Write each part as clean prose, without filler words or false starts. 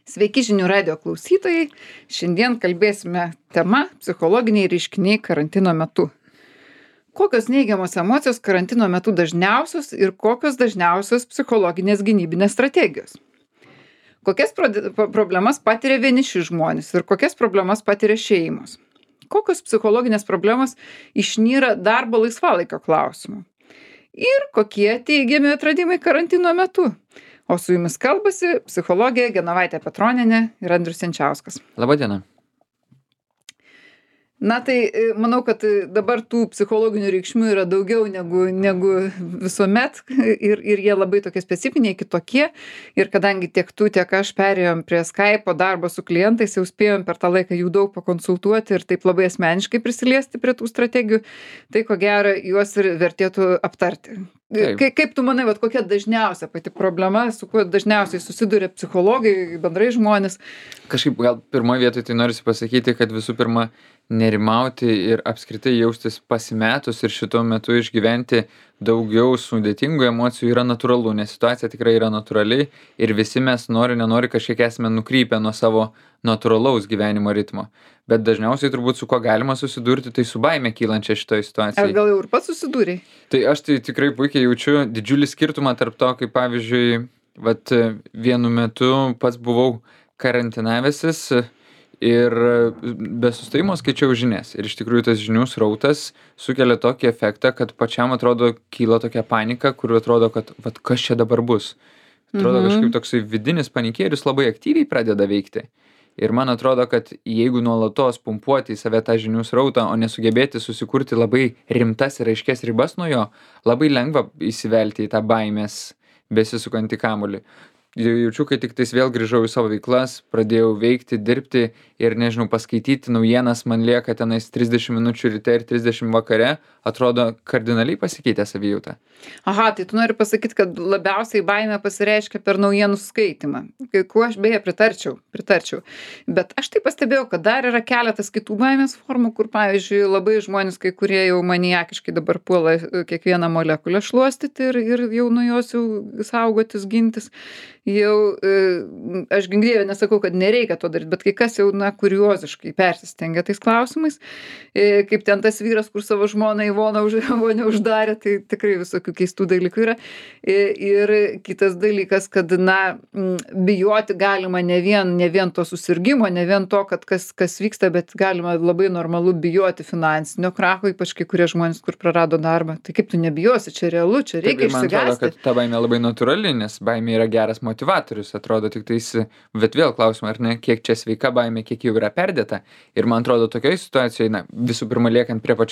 Sveiki žinių radio klausytojai. Šiandien kalbėsime tema psichologiniai reiškiniai karantino metu. Kokios neigiamos emocijos karantino metu dažniausios ir kokios dažniausios psichologinės gynybinės strategijos? Kokias problemas patiria vieniši žmonės ir kokias problemas patiria šeimos? Kokios psichologinės problemos išnyra darbo laisvalaikio klausimu? Ir kokie teigiami atradimai karantino metu? O su jumis kalbasi psichologė Genovaitė Petronienė ir Andrius Jančiauskas. Labą dieną. Na tai manau, kad dabar tų psichologinių reikšmių yra daugiau negu visuomet ir jie labai tokie specifiniai, kitokie. Ir kadangi tiek tu, tiek aš perėjom prie Skype'o darbo su klientais, jau spėjom per tą laiką jų daug pakonsultuoti ir taip labai asmeniškai prisiliesti prie tų strategijų, tai ko gero juos ir vertėtų aptarti. Kaip tu manai, kokia dažniausia pati problema, su kuo dažniausiai susiduria psichologai, bendrai žmonės? Kažkaip gal pirmoje vietoje tai norisi pasakyti, kad visų pirma nerimauti ir apskritai jaustis pasimetus ir šituo metu išgyventi daugiau sudėtingų emocijų yra natūralu, nes situacija tikrai yra natūrali ir visi mes nenori kažkiek esame nukrypę nuo savo natūralaus gyvenimo ritmo. Bet dažniausiai turbūt su kuo galima susidurti, tai su baime kylančia šitoje situacijoje. Ar gal jau ir pats susidūrei? Tai aš tai tikrai puikiai jaučiu didžiulį skirtumą tarp to, kaip pavyzdžiui, vienu metu pats buvau karantinavęsis ir be sustojimo skaičiau žinias. Ir iš tikrųjų tas žinių srautas sukelia tokį efektą, kad pačiam atrodo kyla tokia panika, kur atrodo, kad kas čia dabar bus. Atrodo kažkaip toksai vidinis panikėris labai aktyviai pradeda veikti. Ir man atrodo, kad jeigu nuolatos pumpuoti į save tą žinių srautą, o nesugebėti susikurti labai rimtas ir aiškias ribas nuo jo, labai lengva įsivelti į tą baimės besisukantį kamuolį. Jaučiu, kai tik tais vėl grįžau į savo veiklas, pradėjau veikti, dirbti ir, paskaityti naujienas, man lieka tenais 30 minučių ryte ir 30 vakare, atrodo kardinaliai pasikeitė savijauta. Aha, tai tu nori pasakyti, kad labiausiai baimė pasireiškia per naujienų skaitimą. Kuo aš beje pritarčiau. Bet aš tai pastebėjau, kad dar yra keletas kitų baimės formų, kur, pavyzdžiui, labai žmonės, kai kurie jau maniakiškai dabar puola kiekvieną molekulę šluostyti ir jau nuo jos jau saugotis, gintis. Jau, aš gink nesakau, kad nereikia to daryti, bet kai kas jau, kurioziškai persistengia tais klausimais, kaip ten tas vyras, kur savo žmoną į vonią uždarė, tai tikrai visokių keistų dalykų yra. Ir kitas dalykas, kad, bijoti galima ne vien to susirgimo, ne vien to, kad kas vyksta, bet galima labai normalu bijoti finansinio kracho, ypač kai kurie žmonės, kur prarado darbą. Tai kaip tu nebijosi, čia realu, čia reikia išsigąsti. Man atrodo, kad ta baimė labai natūrali, nes baimė yra geras motivatorius, atrodo tik tais, bet vėl klausimą, ar ne, kiek čia sveika baimė, kiek jau yra perdėta. Ir man atrodo, tokioje situacijoje, visų pirma, liekant prie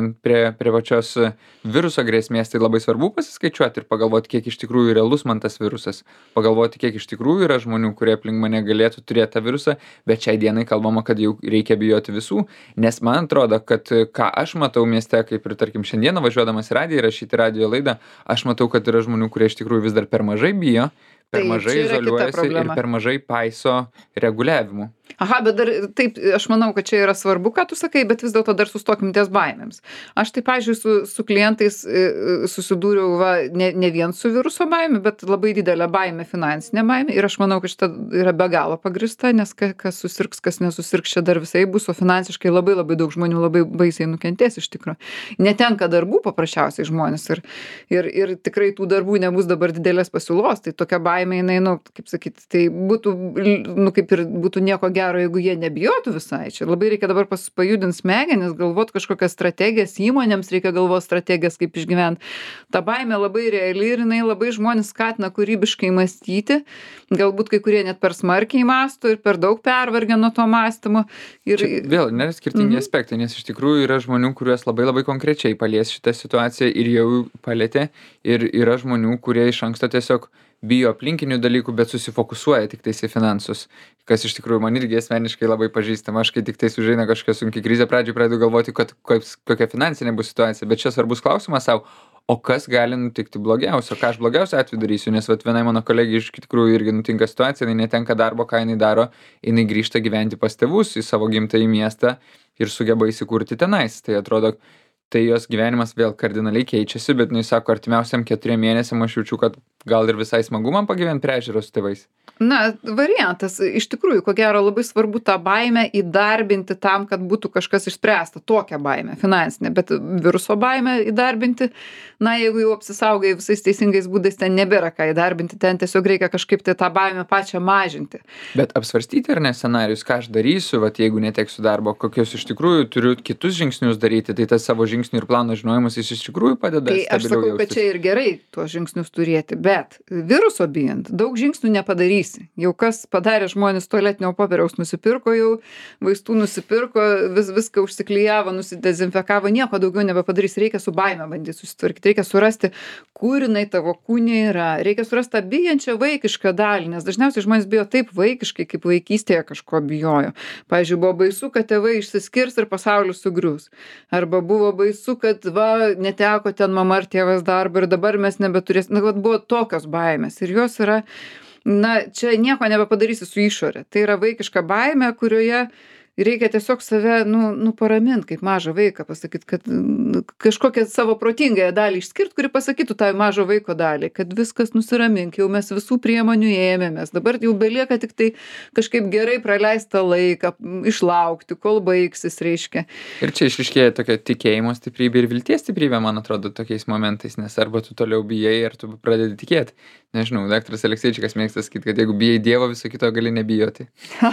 pačios viruso grėsmės, tai labai svarbu pasiskaičiuoti ir pagalvoti, kiek iš tikrųjų realus man tas virusas, pagalvoti, kiek iš tikrųjų yra žmonių, kurie aplink mane galėtų turėti tą virusą, bet šiai dienai kalbama, kad jau reikia bijoti visų, nes man atrodo, kad ką aš matau mieste, kaip ir tarkim šiandieną važiuodamas į radiją, rašyti radijo laidą, aš matau, kad yra žmonių, kurie iš tikrųjų vis dar per mažai bijo, per mažai izoliuojasi ir per mažai paiso reguliavimų. Aha, bet dar taip, aš manau, kad čia yra svarbu, ką tu sakai, bet vis dėlto dar sustokim ties baimėms. Aš tai, pavyzdžiui, su klientais susidūriau ne vien su viruso baime, bet labai didelė baimė, finansinė baimė. Ir aš manau, kad šita yra be galo pagrįsta, nes kas susirgs, kas nesusirgs, čia dar visai bus, o finansiškai labai daug žmonių labai baisiai nukentės iš tikrųjų. Netenka darbų paprasčiausiai žmonės ir tikrai tų darbų nebus dabar didelės pasiūlos, tai tokia baimė, jinai, kaip sakyti, tai būtų, kaip ir būtų nieko gero, jeigu jie nebijotų visai. Čia labai reikia dabar pajudinti smegenis, galvot kažkokias strategijas, įmonėms reikia galvot strategijas, kaip išgyventi. Ta baimė labai reali ir jinai labai žmonės skatina kūrybiškai mąstyti. Galbūt kai kurie net per smarkiai mąsto ir per daug pervargia nuo to mąstymo. Čia vėl nėra skirtingi aspektai, nes iš tikrųjų yra žmonių, kuriuos labai konkrečiai palies šitą situaciją ir jau palėtė. Ir yra žmonių, kurie iš anksto tiesiog bijo aplinkinių dalykų, bet susifokusuoja tik tais į finansus, kas iš tikrųjų man irgi asmeniškai labai pažįstama. Aš kai tik tais užeina kažkokia sunki krizė, pradžioj pradedu galvoti, kad kokia finansinė bus situacija, bet čia svarbus klausimas savo, o kas gali nutikti blogiausio, ką aš blogiausią atveju darysiu, nes vienai mano kolegijai iš tikrųjų irgi nutinka situacija, jinai netenka darbo, ką jinai daro, jinai grįžta gyventi pas tėvus į savo gimtąjį miestą ir sugeba įsikurti tenais. Tai atrodo, tai jos gyvenimas vėl kardinaliai keičiasi, bet jinai sako, artimiausiam 4 mėnesiam aš jaučiu, kad gal ir visai smagu man pagyvent prie ežero su tėvais. Na, variantas. Iš tikrųjų, ko gero, labai svarbu tą baimę įdarbinti tam, kad būtų kažkas išspręsta. Tokią baimę, finansinę. Bet viruso baimę įdarbinti, na, jeigu jau apsisaugai visais teisingais būdais, ten nebėra ką įdarbinti, ten tiesiog reikia kažkaip tai tą baimę pačią mažinti. Bet apsvarstyti ar ne scenarijus, ką aš darysiu, vat jeigu neteksiu darbo, kokius iš tikrųjų turiu kitus žingsnius daryti, tai tas savo žingsnių ir plano žinojimas jis iš tikrųjų padeda Tai aš stabiliau sakau, kad jaustis. čia ir gerai tuos žingsnius turėti, bet viruso bijant daug žingsnių nepadarysi. Jau kas padarė, žmonės tualetinio popieriaus nusipirko jau, vaistų nusipirko, viską užsiklijavo, nusidezinfekavo, nieko daugiau nebepadarys. Reikia su baime bandyti susitvarkyti, reikia surasti, kur jinai tavo kūne yra. Reikia surasti tą bijančią vaikišką dalį, nes dažniausiai žmonės bijo taip vaikiškai, kaip vaikystėje kažko bijojo. Pavyzdžiui, buvo baisu, kad tėvai išsiskirs ir pasaulis sugrius. Arba buvo baisu, kad neteko ten mama ar tėvas darbo ir dabar mes nebeturėsime. Na, buvo tokios baimės ir jos yra, na, čia nieko nebepadarysi su išorė. Tai yra vaikiška baimė, kurioje reikia tiesiog save, paramint kaip mažą vaiką, pasakyt, kad kažkokią savo protingąją dalį išskirt, kuri pasakytų tai mažo vaiko dalį, kad viskas nusiramink, jau mes visų priemonių ėmėmės, dabar jau belieka tik tai kažkaip gerai praleistą laiką, išlaukti, kol baigsis, reiškia. Ir čia išryškėja tokia tikėjimo stiprybė ir vilties stiprybė, man atrodo, tokiais momentais, nes arba tu toliau bijai, ar tu pradedi tikėti. Nežinau, daktaras Alekseičikas mėgsta sakyti, kad jeigu bijai Dievo, viso kito gali nebijoti.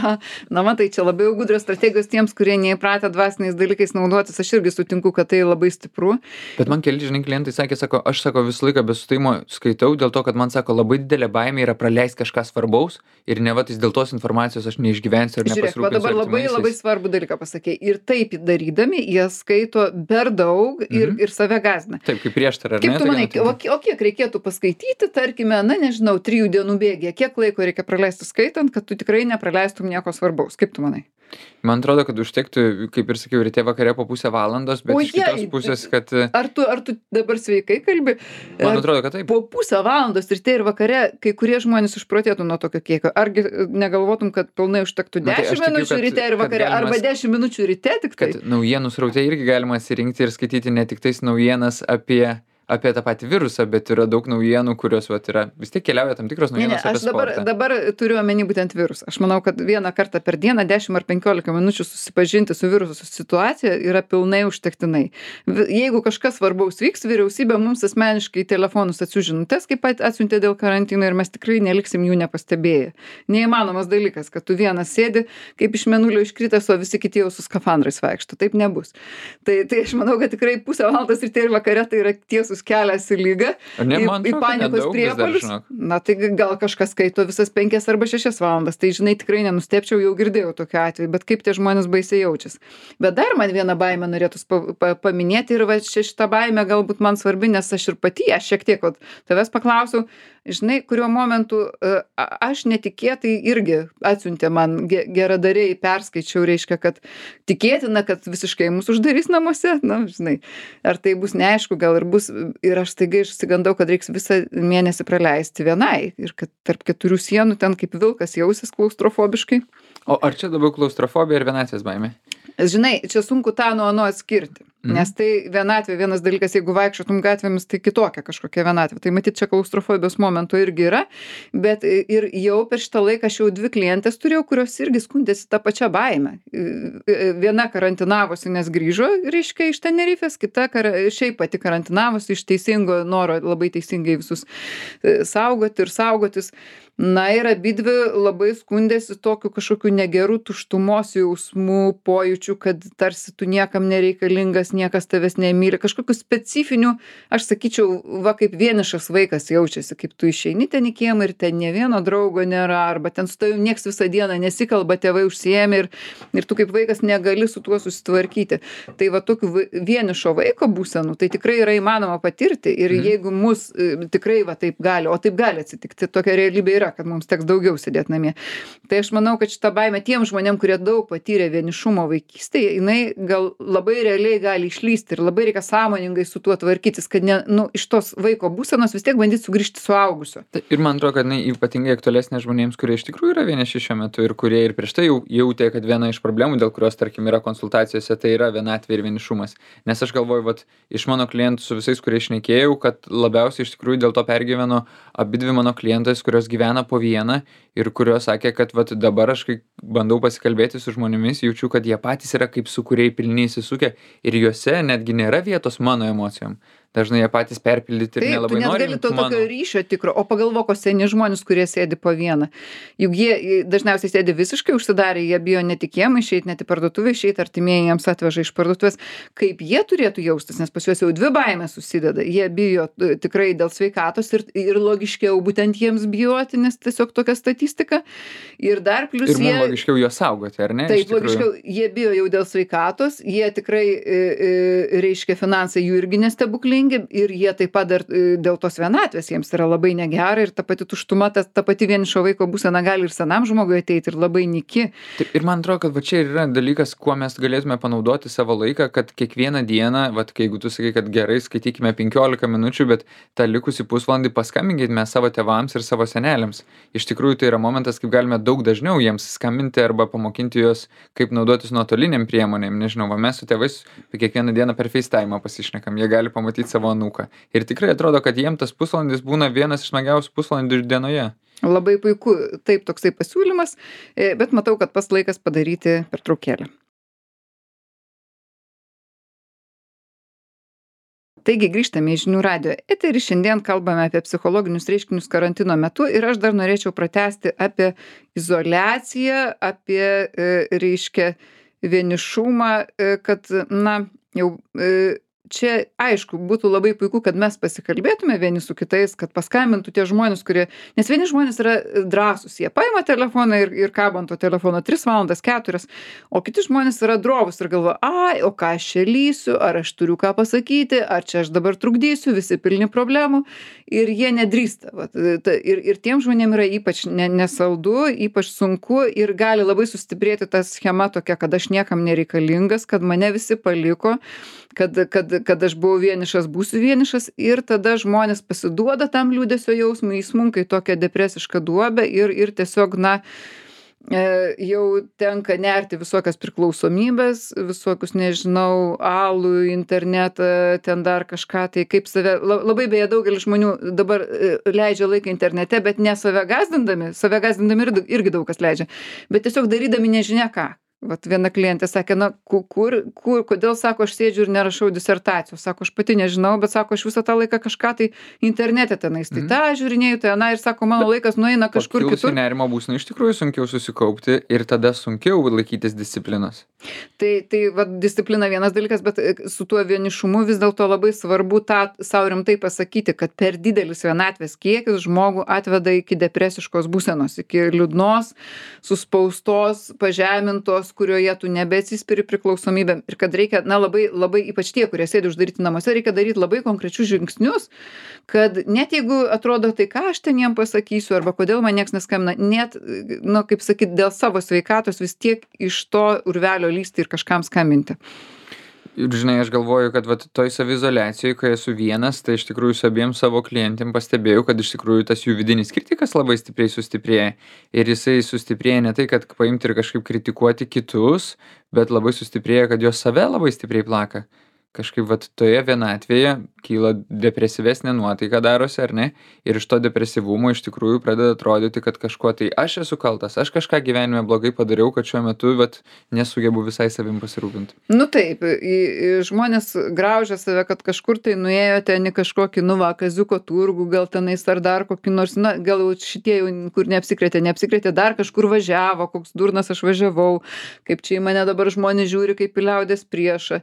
Na, matai, čia labai jau gudrios strategijos tiems, kurie neįpratę dvasiniais dalykais naudotis. Aš irgi sutinku, kad tai labai stipru. Bet man keli, žinai, klientai sako, aš visą laiką be sustojimo skaitau, dėl to, kad man sako, labai didelė baimė yra praleisti kažką svarbaus ir nevatais dėl tos informacijos aš neišgyvensiu ir nepasirūpinsiu. Žiūrėk, dabar labai svarbų dalyką pasakei. Ir taip darydami, jie skaito per daug ir save gąsdina. Taip, kaip prieštara. Kaip tu manai, o kiek reikėtų paskaityti, tarkime, nežinau, 3 dienų bėgyje, kiek laiko reikia praleisti skaitant, kad tu tikrai nepraleistum nieko svarbaus? Kaip tu manai? Man atrodo, kad užtektų, kaip ir sakiau, ryte vakare po pusę valandos, bet iš kitos pusės, kad... Ar tu dabar sveikai kalbi? Man atrodo, kad taip. Po pusę valandos ryte ir vakare kai kurie žmonės išprotėtų nuo tokio kiekio. Argi negalvotum, kad pilnai užtektų 10 minučių ryte ir vakare, arba 10 minučių ryte tik tai? Kad naujienų sraute irgi galima atsirinkti ir skaityti ne tik tais naujienas apie tą patį virusą, bet yra daug naujienų, kurios yra, vis tiek keliauja tam tikros naujienos apie sportą. Aš dabar turiu omeny būtent virusą. Aš manau, kad vieną kartą per dieną 10 ar 15 minučių susipažinti su viruso situacija yra pilnai užtektinai. Jeigu kažkas svarbaus vyks, vyriausybė mums asmeniškai telefonus atsiųs žinutes, kaip atsiuntė dėl karantino ir mes tikrai neliksim jų nepastebėję. Neįmanomas dalykas, kad tu vienas sėdi, kaip iš mėnulio iškritęs, o visi kiti jau su skafandrais vaikšto. Taip nebus. Tai aš manau, kad tikrai pusę valandos ryte ir vakare tai yra tiesus kelias į lygą, į panikos priepuolius. Na, tai gal kažkas skaito visas 5 arba 6 valandas. Tai, žinai, tikrai nenustepčiau, jau girdėjau tokiu atveju, bet kaip tie žmonės baisiai jaučiasi. Bet dar man vieną baimę norėtus paminėti ir šitą baimę galbūt man svarbi, nes aš ir pati, aš šiek tiek tavęs paklausiau, žinai, kuriuo momentu aš netikėtai irgi atsiuntė man geradariai, perskaičiau, reiškia, kad tikėtina, kad visiškai mus uždarys namuose, na, žinai, ar tai bus neaišku, gal ir bus, ir aš staiga išsigandau, kad reiks visą mėnesį praleisti vienai ir kad tarp 4 sienų ten kaip vilkas jausis klaustrofobiškai. O ar čia labiau klaustrofobija ir vienatvės baimė? Žinai, čia sunku tą nuo atskirti. Nes tai vienatvė, vienas dalykas, jeigu vaikščiotum gatvėmis, tai kitokia kažkokia vienatvė. Tai matyt, čia klaustrofobijos momento irgi yra, bet ir jau per šitą laiką aš jau 2 klientės turėjau, kurios irgi skundėsi tą pačią baimę. Viena karantinavosi, nes grįžo, reiškia, iš Tenerifės, kita šiaip pati karantinavosi iš teisingo noro labai teisingai visus saugoti ir saugotis. Na ir abidvi labai skundėsi tokiu kažkokiu negeru tuštumos jausmu, pojūčiu, kad tarsi tu niekam nereikalingas, niekas tavęs nemyli, kažkokiu specifiniu, aš sakyčiau, va kaip vienišas vaikas jaučiasi, kaip tu išeini ten į kiemą ir ten ne vieno draugo nėra, arba ten su tavim nieks visą dieną nesikalba, tėvai užsiėmė ir tu kaip vaikas negali su tuo susitvarkyti. Tai va tokiu vienišo vaiko būsenų, tai tikrai yra įmanoma patirti ir jeigu mus tikrai va taip gali, o taip gali atsitikti, tokia realybė yra, kad mums teks daugiau sėdėti namie. Tai aš manau, kad šitą baimę tiem žmonėm, kurie daug patyrė vienišumo vaikystėje, jinai gal labai realiai gali gali išlįsti ir labai reikia sąmoningai su tuo tvarkytis, kad ne, nu, iš tos vaiko būsenos vis tiek bandyt sugrįžti suaugusio. Ir man atrodo, kad jinai ypatingai aktualesnė žmonėms, kurie iš tikrųjų yra vieniši šiuo metu ir kurie ir prieš tai jau jautė, kad viena iš problemų, dėl kurios, tarkim, yra konsultacijose, tai yra vienatvė ir vienišumas. Nes aš galvoju, vat, iš mano klientų su visais, kurie šnekėjau, kad labiausiai iš tikrųjų dėl to pergyveno abidvi mano klientais, kurios gyvena po vieną ir kurios sakė, kad vat, dabar aš, kai bandau pasikalbėti su žmonėmis, jaučiu, kad jie patys yra kaip sukūriai pilni įsisukę ir juose netgi nėra vietos mano emocijom. Dažnai jie patys perpildyti ir nelabai nori. Taip, tu net gali to tokio ryšio tikro, o pagalvok, o seni žmonės, kurie sėdi po vieną. Juk jie dažniausiai sėdi visiškai užsidarę, jie bijo ne tik jiem išeiti, ne į parduotuvę išeiti, artimieji jiems atveža iš parduotuvės. Kaip jie turėtų jaustis, nes pas juos jau dvi baimės susideda. Jie bijo tikrai dėl sveikatos ir logiškiau būtent jiems bijoti, nes tiesiog tokia statistika. Ir dar plus ir jie... Ir logiškiau juos saugoti, ar ne? Taip, logiškiau, jie bijo jau dėl sveikatos, jie tikrai, reiškia, finansai jų irgi nestebuklingi. Ir jie taip pat dar dėl tos vienatvės jiems yra labai negera ir ta pati tuštuma, ta pati vienišo vaiko būsena gali ir senam žmogui ateiti ir labai nyki. Taip, ir man atrodo, kad va čia yra dalykas, kuo mes galėtume panaudoti savo laiką, kad kiekvieną dieną, va, jeigu tu sakai, kad gerai skaitykime 15 minučių, bet tą likusį pusvalandį paskambinkime savo tėvams ir savo seneliams. Iš tikrųjų, tai yra momentas, kaip galime daug dažniau jiems skambinti arba pamokinti juos, kaip naudotis nuotoliniam priemonėm. Nežinau, va, mes su tėvais kiekvieną dieną per FaceTime pasišnekam, jie gali pamatyti savo anūką. Ir tikrai atrodo, kad jiem tas pusvalandis būna vienas iš smagiausių pusvalandžių dienoje. Labai puiku, taip toksai pasiūlymas, bet matau, kad pas laikas padaryti pertraukėlę. Taigi grįžtame į Žinių radijo eterį, šiandien kalbame apie psichologinius reiškinius karantino metu ir aš dar norėčiau pratęsti apie izoliaciją, apie, reiškia, vienišumą, kad, na, jau... Čia, aišku, būtų labai puiku, kad mes pasikalbėtume vieni su kitais, kad paskambintų tie žmonės, kurie... Nes vieni žmonės yra drąsūs, jie paima telefoną ir kabo ant to telefono 3 valandas, 4, o kiti žmonės yra drovūs ir galvoja, ai, o ką aš čia lysiu, ar aš turiu ką pasakyti, ar čia aš dabar trukdysiu, visi pilni problemų ir jie nedrįsta. Vat, ir tiem žmonėm yra ypač nesaldu, ypač sunku ir gali labai sustiprėti ta schema tokia, kad aš niekam nereikalingas, kad mane visi paliko, kad aš buvau vienišas, būsiu vienišas ir tada žmonės pasiduoda tam liūdesio jausmui, įsmunka į tokią depresišką duobę ir tiesiog, na, jau tenka nerti visokias priklausomybės, visokius, nežinau, alų, internetą, ten dar kažką, tai kaip save, labai beje daugelis žmonių dabar leidžia laiką internete, bet ne save gazdindami irgi daug kas leidžia, bet tiesiog darydami nežinia ką. Vat viena klientė sakė, na, kodėl, sako, aš sėdžiu ir nerašau disertacijos, sako, aš pati nežinau, bet sako, aš visą tą laiką kažką tai internete tenais, tai tą žiūrinėjau, tai ir sako, mano laikas nueina kažkur kitur. Pakilusi nerimo būsena iš tikrųjų sunkiau susikaupti ir tada sunkiau laikytis disciplinos. Tai va, disciplina vienas dalykas, bet su tuo vienišumu vis dėlto labai svarbu tą savo rimtai pasakyti, kad per didelis vienatvės kiekis žmogų atveda iki depresiškos būsenos, iki liūdnos, suspaustos, pažemintos, kurioje tu nebeatsispiri priklausomybėm ir kad reikia, na, labai ypač tie, kurie sėdi uždaryti namuose, reikia daryti labai konkrečius žingsnius, kad net jeigu atrodo, tai ką aš ten jiem pasakysiu, arba kodėl man nieks neskambina, net, nu, kaip sakyt, dėl savo sveikatos vis tiek iš to urvelio lysti ir kažkam skambinti. Ir žinai, aš galvoju, kad vat, toj saviizoliacijoj, kai esu vienas, tai iš tikrųjų su abiem savo klientėm pastebėjau, kad iš tikrųjų tas jų vidinis kritikas labai stipriai sustiprėja. Ir jisai sustiprėja ne tai, kad paimti ir kažkaip kritikuoti kitus, bet labai sustiprėja, kad jos save labai stipriai plaka. Kažkaip vat toje vienatvėje kyla depresyvesnė nuotaika darosi, ar ne? Ir iš to depresyvumo iš tikrųjų pradeda atrodyti, kad kažkuo tai aš esu kaltas, aš kažką gyvenime blogai padariau, kad šiuo metu vat nesugebu visai savim pasirūpinti. Nu taip, žmonės graužia save, kad kažkur tai nuėjo ten į kažkokį, nu va, kaziuko turgų, gal tenais ar dar kokį nors, na, gal šitie jau, kur neapsikrėtė, dar kažkur važiavo, koks durnas aš važiavau, kaip čia į mane dabar žmonės žiūri kaip į liaudės priešą.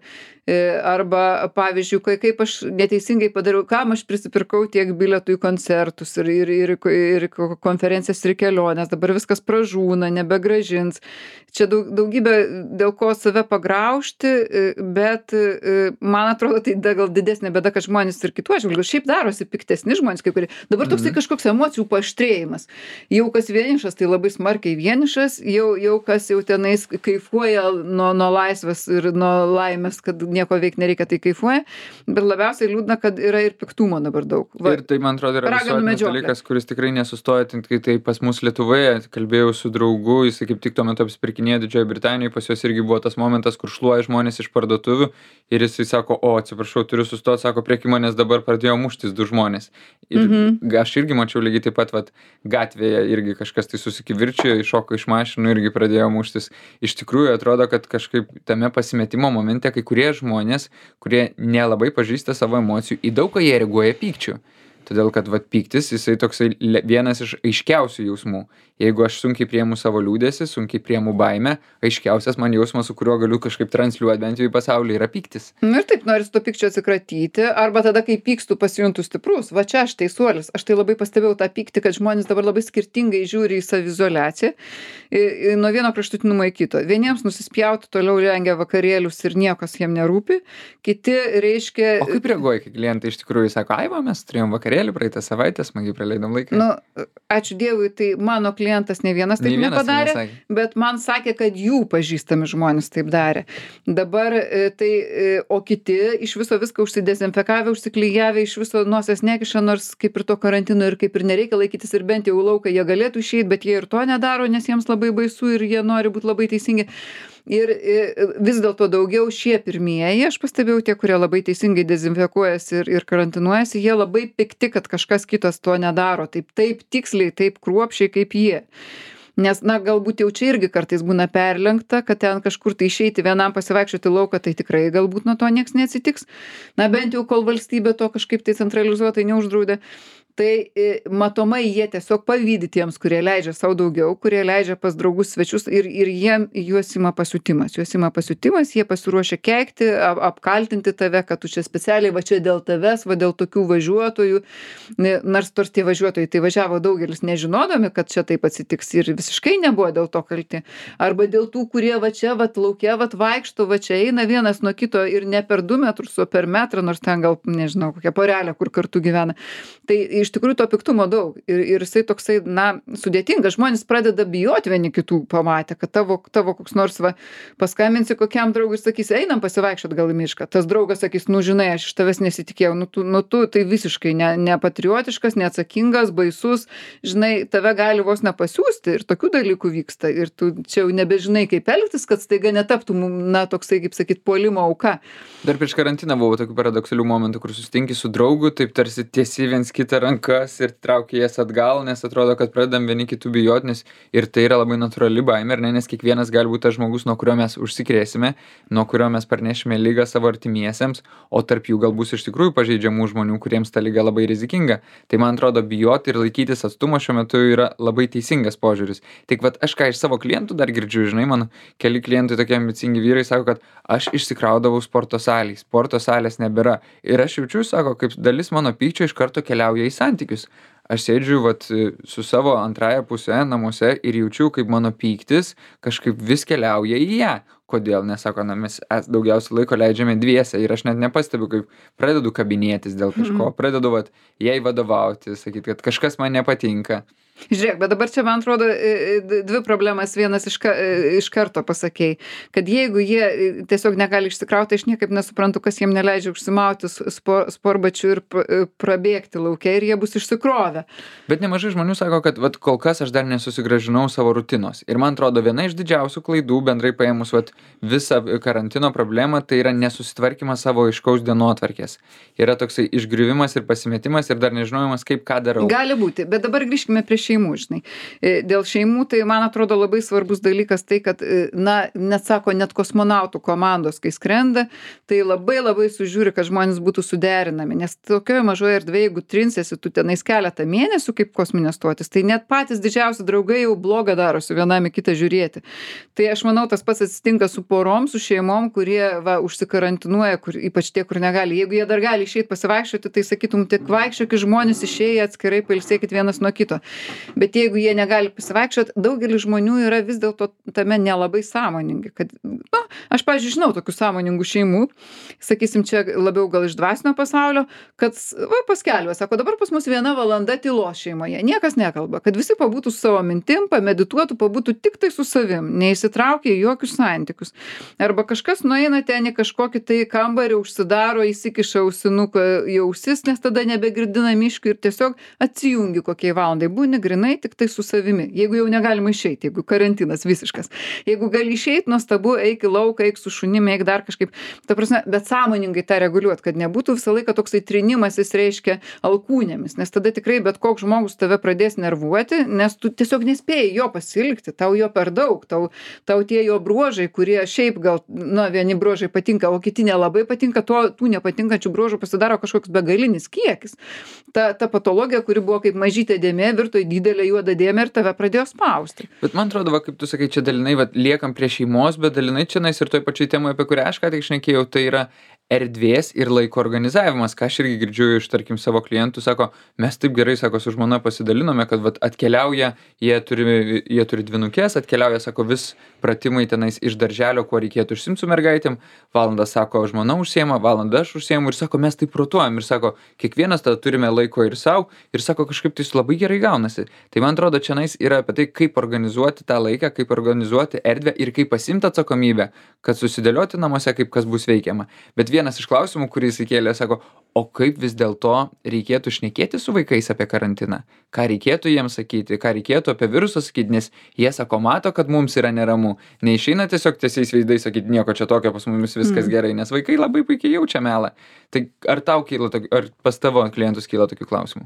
Arba, pavyzdžiui, kaip aš neteisingai padariau, kam aš prisipirkau tiek bilietų į koncertus ir konferencijas ir keliones, dabar viskas pražūna, nebegrąžins. Čia daugybė dėl ko save pagraužti, bet man atrodo, tai gal didesnė bėda, kad žmonės ir kitų atžvilgių šiaip darosi piktesni žmonės, kai kurie. Dabar toksai kažkoks emocijų paaštrėjimas. Jau kas vienišas, tai labai smarkiai vienišas, jau kas jau tenais kaifuoja nuo laisvės ir nuo laimės, kad nieko veik nereikia, tai kaifuoja, bet labiausiai liūdna, kad yra ir piktumo dabar daug. Ir tai, man atrodo, yra raganų visuotinis medžioklė. dalykas, kuris tikrai nesustoja, kai tai pas mus Lietuvoje, kalbėjau su draugu, jisai kaip tik tuo metu apsipirkinėjo Didžiojoje Britanijoje, pas juos irgi buvo tas momentas, kur šluoja žmonės iš parduotuvių ir jisai sako, o atsiprašau, turiu sustoti, sako, prie įmonės dabar pradėjo muštis du žmonės. Ir aš irgi mačiau lygiai taip pat, vat, gatvėje irgi kažkas tai susikivirčijo, iššoko iš mašinų irgi pradėjo muštis. Iš tikrųjų atrodo, kad kažkaip tame pasimetimo momente kai kurie žmonės, kurie nelabai pažįsta savo emocijų, į daug ką jie reaguoja pykčiu. Todėl, kad vat, pyktis, jisai toksai vienas iš aiškiausių jausmų. Jeigu aš sunkiai priemu savo liūdesį, sunkiai priemu baimę, aiškiausias man jausmas, su kuriuo galiu kažkaip transliuoti bent jau į pasaulį, yra pyktis. Ir taip, norisi to pykčio atsikratyti, arba tada, kai pykstu, pasijuntu stiprus. Va čia aš teisuolis. Aš tai labai pastebėjau tą pyktį, kad žmonės dabar labai skirtingai žiūri į saviizoliaciją, nuo vieno kraštutinumo į kito. Vieniems nusispjauti toliau rengia vakarėlius ir niekas jiem nerūpi, kiti reiškia... O kaip reaguoja, kai klientai iš tikrųjų sako, ai, va, mes turėjom vakarėlį praeitą savaitę, smagiai praleidom laiką? Nu, ačiū Dievui, tai mano klientas ne vienas taip nepadarė, bet man sakė, kad jų pažįstami žmonės taip darė. Dabar o kiti iš viso viską užsidezinfekavę, užsiklijavę, iš viso nosies nekiša, nors kaip ir to karantino ir kaip ir nereikia laikytis ir bent jau lauką jie galėtų išeiti, bet jie ir to nedaro, nes jiems labai baisu ir jie nori būti labai teisingi. Ir vis dėlto daugiau šie pirmieji, aš pastebėjau, tie, kurie labai teisingai dezinfekuojasi ir karantinuojasi, jie labai pikti, kad kažkas kitas to nedaro, taip tiksliai, taip kruopščiai kaip jie. Nes, na, galbūt jau čia irgi kartais būna perlenkta, kad ten kažkur tai išeiti vienam pasivaikščioti lauką, tai tikrai galbūt nuo to nieks neatsitiks. Na, bent jau kol valstybė to kažkaip tai centralizuotai neuždraudė. Tai matomai jie tiesiog pavydi tiems, kurie leidžia savo daugiau, kurie leidžia pas draugus svečius ir juos ima pasiutimas. Jie pasiruošia keikti, apkaltinti tave, kad tu čia specialiai va čia dėl tavęs, va dėl tokių važiuotojų. Nors tie važiuotojai tai važiavo daugelis nežinodami, kad čia taip atsitiks ir visiškai nebuvo dėl to kalti. Arba dėl tų, kurie va čia, va lauke, va vaikšto, va čia eina vienas nuo kito ir ne per 2 metrus, o per metrą, nors ten gal, nežinau, kokia porelė, kur kartu gyvena. Tai iš tikrųjų to piktumo daug ir jisai toksai, na, sudėtingas. Žmonės pradeda bijoti vieni kitų pamatę, kad tavo koks nors paskambinsi kokiam draugui ir sakys, einam pasivaikščiot gal į mišką. Tas draugas sakys, nu žinai, aš iš tavęs nesitikėjau, tu tai visiškai nepatriotiškas, neatsakingas, baisus, žinai, tave gali vos nepasiųsti ir tokių dalykų vyksta ir tu čia jau nebežinai kaip elgtis, kad staiga netaptum, na, toksai, kaip sakyt, puolimo auka. Dar prieš karantiną buvo tokių paradoksalių momentų, kur susitinki su draugu, taip tarsi tiesi viens kitą rankas ir traukia jas atgal, nes atrodo, kad pradedam vieni kitų bijot, nes ir tai yra labai natūrali baimė, ar ne, nes kiekvienas gali būti tas žmogus, nuo kurio mes užsikrėsime, nuo kurio mes parnešime lygą savo artimiesiems, o tarp jų gal bus iš tikrųjų pažeidžiamų žmonių, kuriems ta lyga labai rizikinga. Tai man atrodo, bijoti ir laikytis atstumo šiuo metu yra labai teisingas požiūris. Tik vat aš ką iš savo klientų dar girdžiu, žinai, mano keli klientai tokie ambicingi vyrai sako, kad aš išsikraudavau sporto salės nebėra. Ir aš jaučiu, sako, kaip dalis mano pykčio iš karto keliauja į santykius. Aš sėdžiu vat su savo antrąja puse namuose ir jaučiu, kaip mano pyktis kažkaip vis keliauja į ją. Kodėl? Nes sako, na, mes daugiausiai laiko leidžiame dviese ir aš net nepastebiu, kaip pradedu kabinėtis dėl kažko, pradedu vat jai vadovauti, sakyti, kad kažkas man nepatinka. Žiūrėk, bet dabar čia, man atrodo, 2 problemas. Vienas iš karto pasakei, kad jeigu jie tiesiog negali išsikrauti, aš niekaip nesuprantu, kas jiem neleidžia užsimauti sportbačių ir prabėgti lauke ir jie bus išsikrovę. Bet nemažai žmonių sako, kad vat, kol kas aš dar nesusigražinau savo rutinos. Ir man atrodo, viena iš didžiausių klaidų, bendrai paėmus vat, visą karantino problemą, tai yra nesusitvarkymas savo aiškaus dienotvarkės. Yra toksai išgriuvimas ir pasimetimas ir dar nežinojimas, kaip ką darau. Gali būti, bet dabar grįžkime prie šeimų, žinai. Dėl šeimų tai, man atrodo, labai svarbus dalykas tai, kad, na, net kosmonautų komandos, kai skrenda, tai labai sužiūri, kad žmonės būtų suderinami, nes tokioje mažoje erdvėje, jeigu trinsiesi tu tenais keletą mėnesių kaip kosminės stotis, tai net patys didžiausi draugai jau blogą darosi vienam į kitą žiūrėti. Tai aš manau, tas pats atsitinka su porom, su šeimom, kurie užsikarantinuoja, ypač tie, kur negali. Jeigu jie dar gali išeiti pasivaikščioti, tai sakytum, tik vaikščiokit žmonės išėję atskirai, pailsėkit vienas nuo kito. Bet jeigu jie negali pasivaikščiot, daugelis žmonių yra vis dėlto tame nelabai sąmoningi. Kad, nu, aš, pavyzdžiui, žinau tokių sąmoningų šeimų, sakysim, čia labiau gal iš dvasinio pasaulio, kad paskelbė, sako, dabar pas mus 1 valanda tylos šeimoje, niekas nekalba, kad visi pabūtų su savo mintim, pamedituotų, pabūtų tik tai su savim, neįsitraukia į jokius santykius. tokius. Arba kažkas nueina ten į kažkokį tai kambarį, užsidaro, įsikiša ausinuką į ausis, nes tada nebegirdi namiškių ir tiesiog atsijungi kokiai valandai. Būni grinai tik tai su savimi. Jeigu jau negalima išeiti, jeigu karantinas visiškas. Jeigu gali išeiti, nuostabu, eik į lauką, eik su šunimi, eik dar kažkaip. Ta prasme, bet sąmoningai tą reguliuot, kad nebūtų visą laiką toksai trinimasis reiškia alkūnėmis, nes tada tikrai bet koks žmogus tave pradės nervuoti, nes tu tiesiog nespėjai jo pasilgti, tau jo per daug, tau tie jo bruožai, kurie šiaip gal, vieni bruožai patinka, o kiti nelabai patinka, tų nepatinkančių bruožų pasidaro kažkoks begalinis kiekis. Ta patologija, kuri buvo kaip mažytė dėmė, virto į didelę juodą dėmę ir tave pradėjo spausti. Bet man atrodo, va, kaip tu sakai, čia dalinai liekam prie šeimos, bet dalinai čia ir toj pačiai temoje, apie kurią aš ką tik šnekėjau, tai yra erdvės ir laiko organizavimas, ką aš irgi girdžiu iš, tarkim, savo klientų, sako, mes taip gerai, sako, su žmona pasidalinome, kad vat, atkeliauja, jie turi dvynukės, atkeliauja, sako, vis pratimai tenais iš darželio, kuo reikėtų užsiimti su mergaitėm, valandą, sako, žmona užsiema, valandą aš užsiemu ir sako, mes taip protuojam ir sako, kiekvienas tada turime laiko ir savo ir sako, kažkaip tai labai gerai gaunasi. Tai man atrodo, čia yra apie tai, kaip organizuoti tą laiką, kaip organizuoti erdvę ir kaip pasimti atsakomybę, kad susidėlioti namuose, kaip kas bus veikiama. Bet vienas iš klausimų, kurį jis įkėlė, sako, o kaip vis dėlto reikėtų šnekėti su vaikais apie karantiną? Ką reikėtų jiems sakyti, ką reikėtų apie virusą sakyti, nes jie sako, mato, kad mums yra neramu. Neišeina tiesiog tiesiais veidais sakyti, nieko čia tokio, pas mumis viskas gerai, nes vaikai labai puikiai jaučia melą. Tai ar tau kyla ar pas tavo klientus kyla tokių klausimų?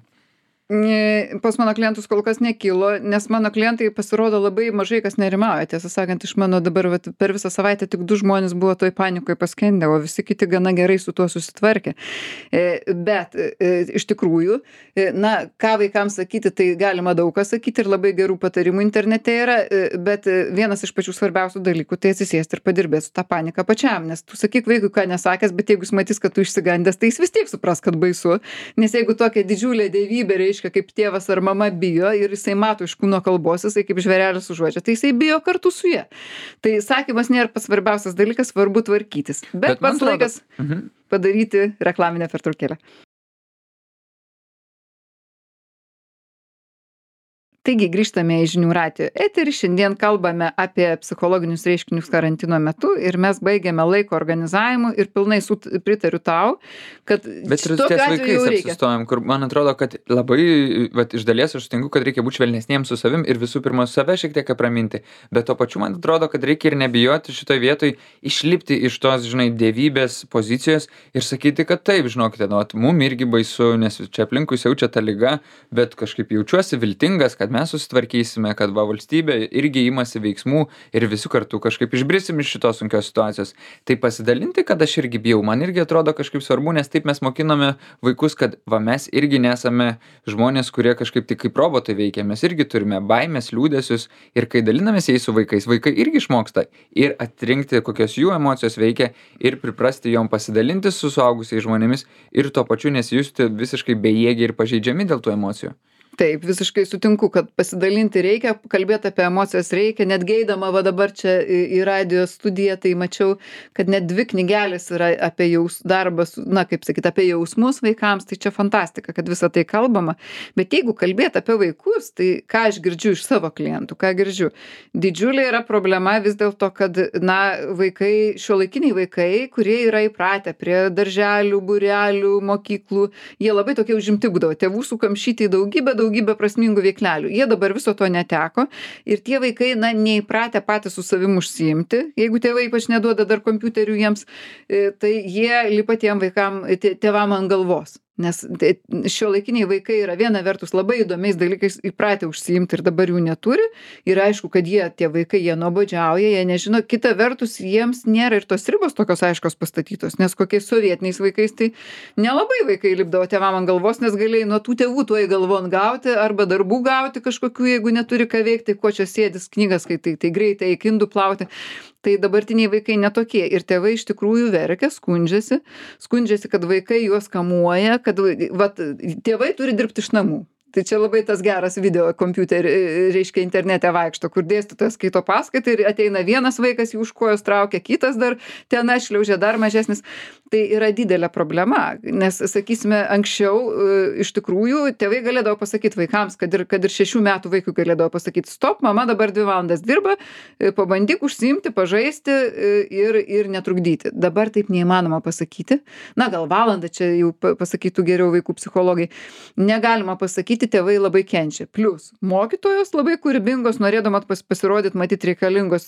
Pas mano klientus kol kas nekilo, nes mano klientai pasirodo labai mažai kas nerimauja. Tiesą sakant, iš mano dabar per visą savaitę tik 2 žmonės buvo toj panikoje paskendę, o visi kiti gana gerai su tuo susitvarkė. Bet iš tikrųjų, ką vaikams sakyti, tai galima daug ką sakyti ir labai gerų patarimų internete yra, bet vienas iš pačių svarbiausių dalykų tai atsisėsti ir padirbėti su tą paniką pačiam, nes tu sakyk vaikui, ką nesakęs, bet jeigu jis matys, kad tu išsigandęs, tai jis vis tiek supras, kad baisu, nes jeigu tokia didžiulė dievybė reiškia, kaip tėvas ar mama bijo ir jisai mato iš kūno kalbos, jisai kaip žvėrelis užuodžia, tai jisai bijo kartu su ja. Tai sakymas nėra pats svarbiausias dalykas, svarbu tvarkytis. Bet pats laikas padaryti reklaminę pertraukėlę. Taigi grįžtame į žinių radijo eterį. Šiandien kalbame apie psichologinius reiškinius karantino metu ir mes baigėme laiko organizavimu ir pilnai pritariu tau, kad bet ir ties vaikais apsistojam, kur man atrodo, kad labai, iš dalies aš sutinku, kad reikia būti švelnesniems su savim ir visų pirma save šiek tiek apraminti, bet to pačiu man atrodo, kad reikia ir nebijoti šitoj vietoj išlipti iš tos, dievybės pozicijos ir sakyti, kad taip, žinokite, mum irgi baisu, nes čia aplinkui siaučia ta liga, bet kažkaip jaučiuosi viltingas, kad mes susitvarkysime, kad valstybė irgi imasi veiksmų ir visi kartu kažkaip išbrisim iš šitos sunkios situacijos. Tai pasidalinti, kad aš irgi bijau, man irgi atrodo kažkaip svarbu, nes taip mes mokiname vaikus, kad mes irgi nesame žmonės, kurie kažkaip tik kaip robotai veikia, mes irgi turime baimės, liūdesius ir kai dalinamės jais su vaikais, vaikai irgi išmoksta ir atrinkti, kokios jų emocijos veikia ir priprasti jom pasidalinti su suaugusiais žmonėmis ir tuo pačiu nesijusti visiškai bejėgiai ir pažeidžiami dėl tų emocijų. Taip, visiškai sutinku, kad pasidalinti reikia, kalbėti apie emocijas reikia, net geidama dabar čia į radijo studiją, tai mačiau, kad net 2 knygelės yra apie darbas, apie jausmus vaikams, tai čia fantastika, kad visą tai kalbama. Bet jeigu kalbėti apie vaikus, tai ką aš girdžiu iš savo klientų, didžiulė yra problema vis dėlto, kad, vaikai, šiuolaikiniai vaikai, kurie yra įpratę prie darželių, būrelių, mokyklų, jie labai tokie užimti būdavo, tėvų sukamšyti į daugybę prasmingų veiklelių. Jie dabar viso to neteko ir tie vaikai, neįpratę patys su savim užsiimti, jeigu tėvai ypač neduoda dar kompiuterių jiems, tai jie lipa tėvam ant galvos. Nes šiuolaikiniai vaikai yra viena vertus labai įdomiais dalykais įpratę užsiimti ir dabar jų neturi. Ir aišku, kad tie vaikai, jie nuobodžiauja, jie nežino. Kita vertus, jiems nėra ir tos ribos tokios aiškos pastatytos. Nes kokiais sovietiniais vaikais, tai nelabai vaikai lipdavo tėvam ant galvos, nes galėjai nuo tų tėvų tuoj galvon gauti arba darbų gauti kažkokių, jeigu neturi ką veikti, ko čia sėdis knygas skaitai, tai greitai eik indų plauti. Tai dabartiniai vaikai netokie ir tėvai iš tikrųjų verkia, skundžiasi, kad vaikai juos kamuoja, kad tėvai turi dirbti iš namų. Tai čia labai tas geras video kompiuterį, reiškia internete vaikšto, kur dėstytojas skaito paskaitą ir ateina vienas vaikas, jį už kojos traukia, kitas dar ten atšliaužia, dar mažesnis. Tai yra didelė problema, nes, sakysime, anksčiau iš tikrųjų tėvai galėdavo pasakyti vaikams, kad ir 6 metų vaikui galėdavo pasakyti, stop, mama dabar 2 valandas dirba, pabandyk užsiimti, pažaisti ir netrukdyti. Dabar taip neįmanoma pasakyti. Na, gal valandą čia jau pasakytų geriau vaikų psichologai. Negalima pasakyti, tėvai labai kenčia. Plius, mokytojos labai kūrybingos, norėdamas pasirodyti, matyti reikalingos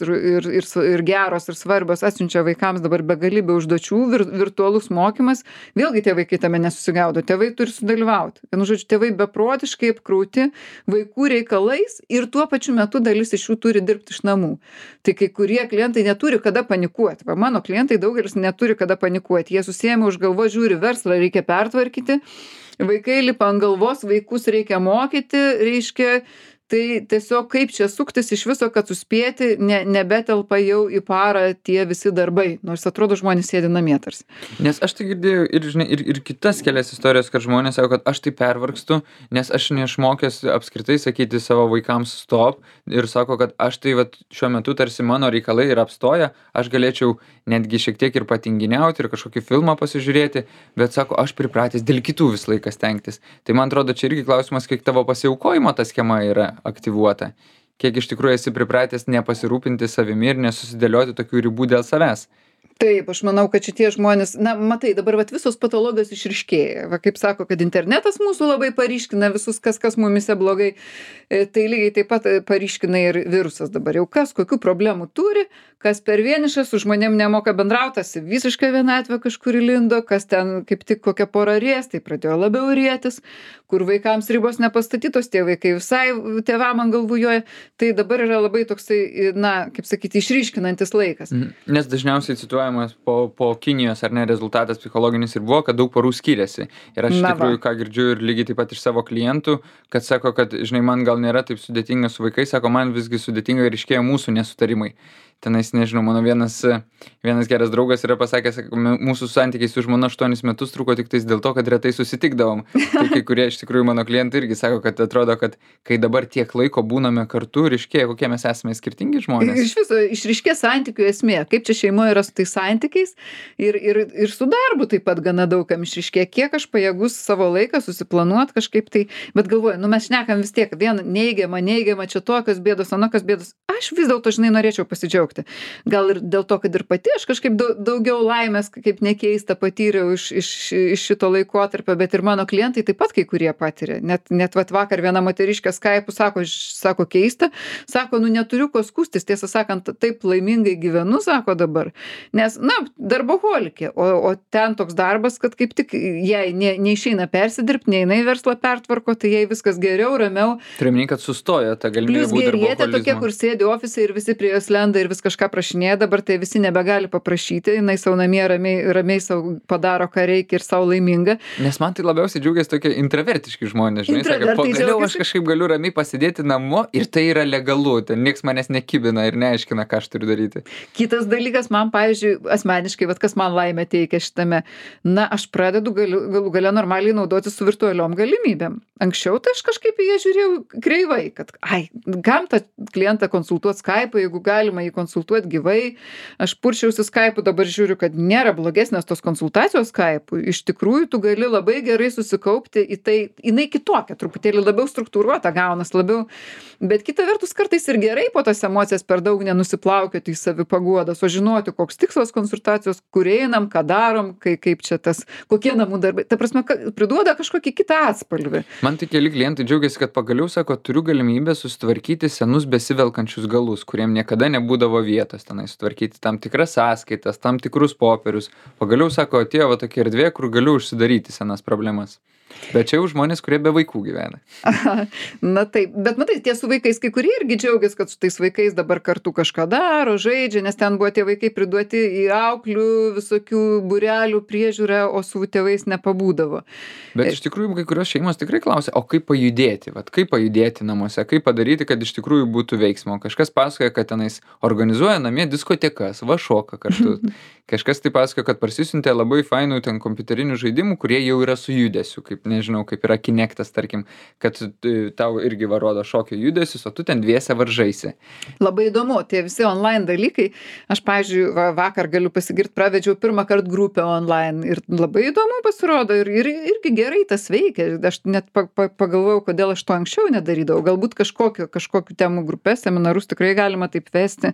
ir geros ir svarbios, atsiunčia vaikams dabar begalybę užduočių, virtualus mokymas. Vėlgi tie vaikai tame nesusigaudo, tėvai turi sudalyvauti. Vienu žodžiu, tėvai beprotiškai apkrauti vaikų reikalais ir tuo pačiu metu dalis iš jų turi dirbti iš namų. Tai kai kurie klientai neturi kada panikuoti. Va, mano klientai daugelis neturi kada panikuoti. Jie susiėmė už galvos, žiūri, verslą reikia pertvarkyti. Vaikai lipa ant galvos, vaikus reikia mokyti, reiškia, tai tiesiog kaip čia suktis iš viso, kad suspėti, nebetelpa jau į parą tie visi darbai, nors atrodo žmonės sėdi namie tarsi. Nes aš tai girdėjau ir, žinai, ir kitas kelias istorijas, kad žmonės sako, kad aš tai pervargstu, nes aš neišmokęs apskritai sakyti savo vaikams stop ir sako, kad aš tai vat, šiuo metu tarsi mano reikalai yra apstoję, aš galėčiau netgi šiek tiek ir patinginiauti ir kažkokį filmą pasižiūrėti, bet sako, aš pripratęs dėl kitų vis laiką stengtis. Tai man atrodo, čia irgi klausimas, kiek tavo pasiaukojimo ta schema yra aktyvuota. Kiek iš tikrųjų esi pripratęs nepasirūpinti savimi ir nesusidėlioti tokių ribų dėl savęs. Taip, aš manau, kad šitie žmonės, na, matai, dabar vat, visos patologijos išryškėja. Va, kaip sako, kad internetas mūsų labai paryškina visus, kas mumise blogai, tai lygiai taip pat paryškina ir virusas dabar. Jau kas kokių problemų turi, kas per vienišas, su žmonėm nemoka bendrautas, visiškai vienatvė kažkur įlindo, kas ten kaip tik kokia pora ries, tai pradėjo labiau rietis, kur vaikams ribos nepastatytos, tie vaikai visai tėvam ant galvujoje. Tai dabar yra labai toksai, na, kaip sakyti, išryškinantis laikas. Nes dažniausiai cituojamas po Kinijos ar ne rezultatas psichologinis ir buvo, kad daug porų skiriasi. Ir aš iš tikrųjų, ką girdžiu ir lygiai taip pat iš savo klientų, kad sako, kad, žinai, man gal nėra taip sudėtinga su vaikais, sako, man visgi sudėtinga ir iškėjo mūsų nesutarimai. Tenais, nežinau, mano vienas geras draugas yra pasakęs, kad mūsų santykiai su žmona 8 metus truko tik tais dėl to, kad retai susitikdavom. Tai kai kurie iš tikrųjų mano klientai irgi sako, kad atrodo, kad kai dabar tiek laiko būname kartu, ryškėja, kokie mes esame skirtingi žmonės. Iš viso išryškė santykių esmė, kaip čia šeimoje yra su tais santykiais ir su darbu taip pat gana daugam išryškė, kiek aš pajėgus savo laiką susiplanuoti kažkaip tai, bet galvoju, nu mes šnekam vis tiek, vien neigiama, čia tokios bėdos, anokios bėdos. Aš vis dėlto, žinai, norėčiau pasidžiaugti. Gal ir dėl to, kad ir pati aš kažkaip daugiau laimės, kaip nekeista, patyriau iš šito laikotarpio, bet ir mano klientai taip pat kai kurie patiria. Net vakar viena moteriškė Skype'u sako keista, sako, nu neturiu ko skųstis, tiesą sakant, taip laimingai gyvenu, sako dabar. Nes, na, darboholikė, o ten toks darbas, kad kaip tik jai neišeina persidirbti, nei jinai verslą pertvarko, tai jai viskas geriau, ramiau. Turiu, kad sustojo ta galimybė būti darboholizmu. Plius gerietė tokia, kur sėdi ofise ir visi prie jos lenda ir vis kažką prašinėja, dabar tai visi nebegali paprašyti, jinai savo namie ramiai savo padaro, ką reikia ir savo laiminga. Nes man tai labiausiai džiaugiasi tokie intravertiški žmonės, žinai, sakė, pagaliau aš kažkaip galiu ramiai pasidėti namo ir tai yra legalu, ten nieks manęs nekibina ir neaiškina, ką aš turiu daryti. Kitas dalykas, man, pavyzdžiui, asmeniškai, vat, kas man laimę teikia šitame, na, aš pradedu galų gale normaliai naudotis su virtualiom galimybėm. Anksčiau tai aš kažkaip į ją žiūrėjau kreivai, kad, kam tą klientą konsultuoti Skype'u, jeigu galima jį konsultuoti gyvai. Aš purčiausi Skype'u, dabar žiūriu, kad nėra blogesnės tos konsultacijos Skype'u. Iš tikrųjų, tu gali labai gerai susikaupti į tai, jinai kitokia, truputėlį labiau struktūruota gaunas, labiau, bet kita vertus kartais ir gerai po tas emocijas per daug nenusiplaukioti į savipaguodas, o žinoti, koks tikslas konsultacijos, kur einam, ką darom, kaip čia tas, kokie namų darbai. Ta prasme, priduoda kažkokį kitą atspalvį. Man tai keli klientai džiaugiasi, kad pagaliau, sako, turiu galimybę susitvarkyti senus besivelkančius galus, kuriem niekada nebūdavo vietos tenai sutvarkyti tam tikras sąskaitas, tam tikrus popierius. Pagaliau, sako, atėjo va tokia erdvė, kur galiu užsidaryti senas problemas. Bet čia jau žmonės, kurie be vaikų gyvena. Na taip, bet matai, tie su vaikais, kai kurie irgi džiaugiasi, kad su tais vaikais dabar kartu kažką daro, žaidžia, nes ten buvo tie vaikai priduoti į auklių, visokių būrelių priežiūrą, o su tėvais nepabūdavo. Bet iš tikrųjų, kai kurios šeimos tikrai klausia, o kaip pajudėti, kaip pajudėti namuose, kaip padaryti, kad iš tikrųjų būtų veiksmo. Kažkas pasakoja, kad tenais organizuoja namie diskotekas, va šoka kartu. Kažkas tai pasakoja, kad parsisiuntė labai fainų ten kompiuterinių žaidimų, kurie jau yra su judesiu, kaip nežinau, kaip yra Kinectas, tarkim, kad tau irgi va rodo šokio judesius, o tu ten dviese varžaisi. Labai įdomu, tie visi online dalykai. Aš, pavyzdžiui, vakar galiu pasigirti, pravedžiau pirmą kartą grupę online ir labai įdomu pasirodo ir irgi gerai tas veikia. Aš net pagalvojau, kodėl aš to anksčiau nedarydavau. Galbūt kažkokiu temų grupės, seminarus tikrai galima taip vesti.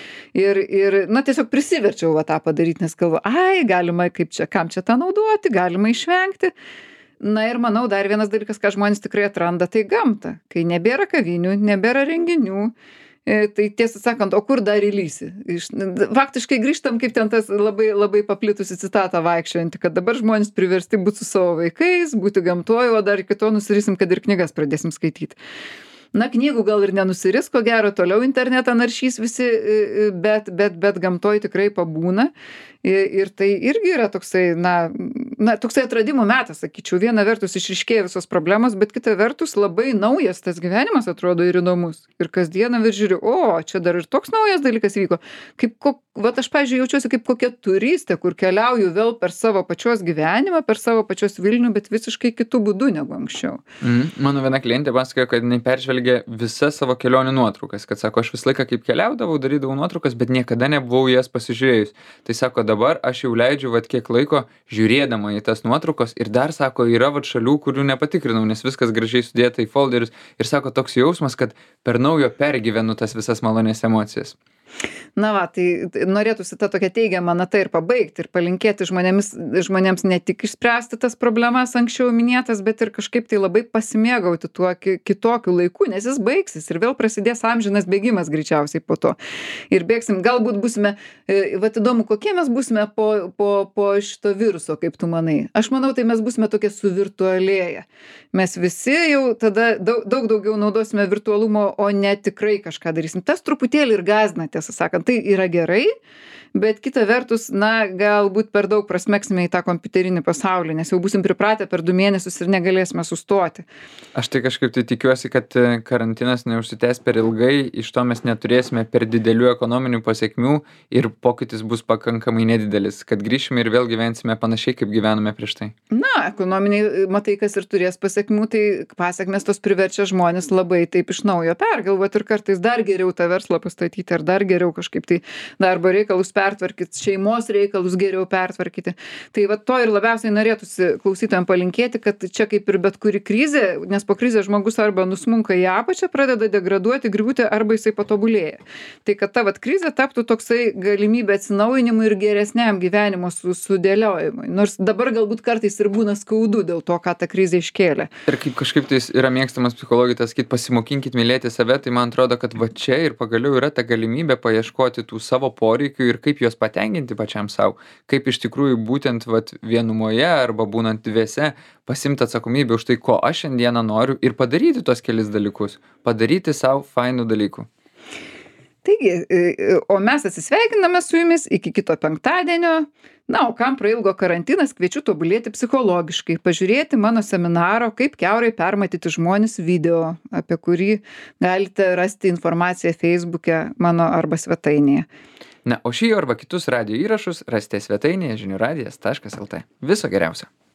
Ir na, tiesiog prisiverčiau tą padaryti, nes galvoju, galima, kam čia tą naudoti, galima išvengti. Na ir manau, dar vienas dalykas, ką žmonės tikrai atranda, tai gamta. Kai nebėra kavinių, nebėra renginių, tai tiesą sakant, o kur dar įlysi? Faktiškai grįžtam, kaip ten tas labai, labai paplitusi citata vaikščiojantį, kad dabar žmonės priversti būti su savo vaikais, būti gamtoje, o dar iki to nusirysim, kad ir knygas pradėsim skaityti. Na, knygų gal ir nenusiris, ko gero, toliau internetą naršys visi, bet gamtoj tikrai pabūna. Ir tai irgi yra toksai, toksai atradimų metas, sakyčiau. Viena vertus išryškėja visos problemos, bet kita vertus labai naujas tas gyvenimas atrodo ir įdomus. Ir kasdieną vis žiūriu, čia dar ir toks naujas dalykas vyko. Vat aš, pavyzdžiui, jaučiuosi kaip kokia turistė, kur keliauju vėl per savo pačios gyvenimą, per savo pačios Vilnių, bet visiškai kitų būdų negu anksčiau. Mano viena klientė pasakojo, kad jinai peržvelgė visas savo kelionių nuotraukas, kad sako, aš visą laiką kaip keliaudavau, darydavau nuotraukas, bet niekada nebuvau jas pasižiūrėjus. Tai sako, dabar aš jau leidžiu kiek laiko žiūrėdama į tas nuotraukos ir dar sako, yra šalių, kurių nepatikrinau, nes viskas gražiai sudėta į folderius ir sako, toks jausmas, kad per naujo pergyvenu tas visas malonės emocijas. Tai norėtųsi tą tokią teigiamą natą ir pabaigti ir palinkėti žmonėms ne tik išspręsti tas problemas anksčiau minėtas, bet ir kažkaip tai labai pasimėgauti tuo kitokiu laiku, nes jis baigsis ir vėl prasidės amžinas bėgimas greičiausiai po to. Ir bėgsim, galbūt būsime, įdomu, kokie mes būsime po šito viruso, kaip tu manai. Aš manau, tai mes būsime tokie suvirtualėję. Mes visi jau tada daug daugiau naudosime virtualumo, o ne tikrai kažką darysim. Tas truputėlį ir gąsdina, tiesą sakant, tai yra gerai, bet kita vertus, galbūt per daug prasmeksime į tą kompiuterinį pasaulį, nes jau būsim pripratę per 2 mėnesius ir negalėsime sustoti. Aš tai kažkaip tai tikiuosi, kad karantinas neužsitęs per ilgai, iš to mes neturėsime per didelių ekonominių pasiekmių ir pokytis bus pakankamai nedidelis, kad grįšime ir vėl gyvensime panašiai, kaip gyvenome prieš tai. Ekonominiai, matai, kas ir turės pasiekmių, tai pasiekmes tos priverčia žmonės labai taip iš naujo pergalvoti ir kartais dar geriau tą verslą pastatyti, ar dar geriau kažkaip tai darbo reikalus pertvarkyti, šeimos reikalus geriau pertvarkyti. Tai to ir labiausiai norėtųsi klausytojams palinkėti, kad čia kaip ir bet kuri krizė, nes po krizės žmogus arba nusmunka į apačią, pradeda degraduoti, griūti, arba jisai patobulėja. Tai kad ta krizė taptų toksai galimybė atsinaujinimui ir geresniam gyvenimo sudėliojimui. Nors dabar galbūt kartais ir būna skaudu dėl to, ką ta krizė iškėlė. Ir kaip kažkaip tai yra mėgstamas psichologijai sakyti, pasimokinkit mylėti save, tai man atrodo, kad čia ir pagaliau yra ta galimybė paieškoti tų savo poreikių ir kaip juos patenkinti pačiam savo, kaip iš tikrųjų būtent vienumoje arba būnant dviese pasimti atsakomybę už tai, ko aš šiandieną noriu ir padaryti tos kelis dalykus, padaryti savo fainų dalykų. Taigi, o mes atsisveikiname su jumis iki kito penktadienio. O kam prailgo karantinas, kviečiu tobulėti psichologiškai, pažiūrėti mano seminaro, kaip kiaurai permatyti žmonės video, apie kurį galite rasti informaciją Facebook'e mano arba svetainėje. O šį arba kitus radijo įrašus rasite svetainėje žiniųradijas.lt. Viso geriausio.